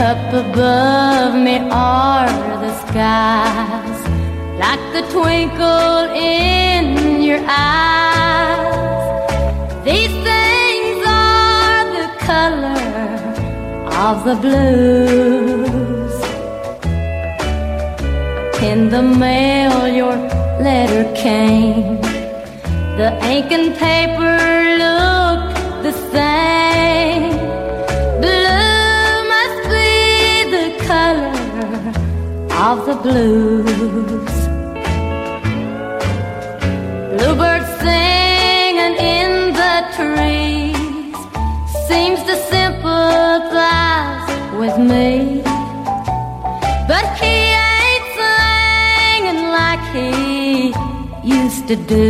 Up above me are the skies, like the twinkle in your eyes. These things are the color of the blues. In the mail your letter came. The ink and paper looked the same. Blue must be the color of the blues. Bluebirds singing in the trees seems to sympathize with me, but he ain't singing like he used to do.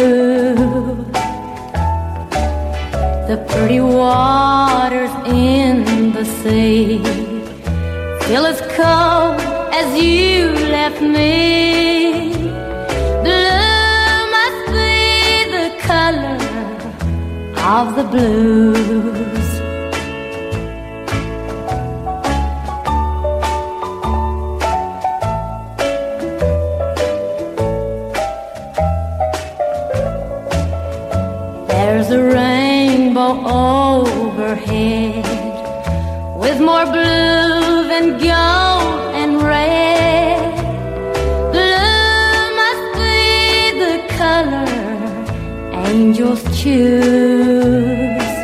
The pretty waters in the sea feel as cold as you left me. Blue must be the color of the blues. There's a rainbow overhead with more blue than gold and red. Blue must be the color angels choose.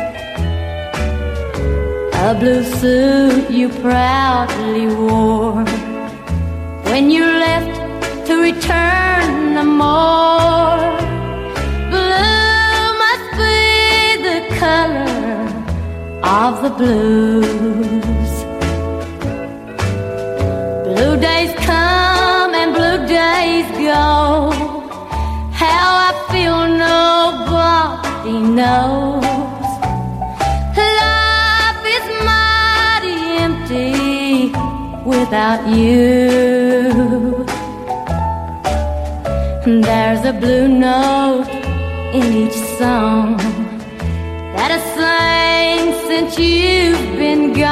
A blue suit you proudly wore when you left to return no more. Color of the blues. Blue days come and blue days go. How I feel nobody knows. Life is mighty empty without you. There's a blue note in each song that I sang since you've been gone.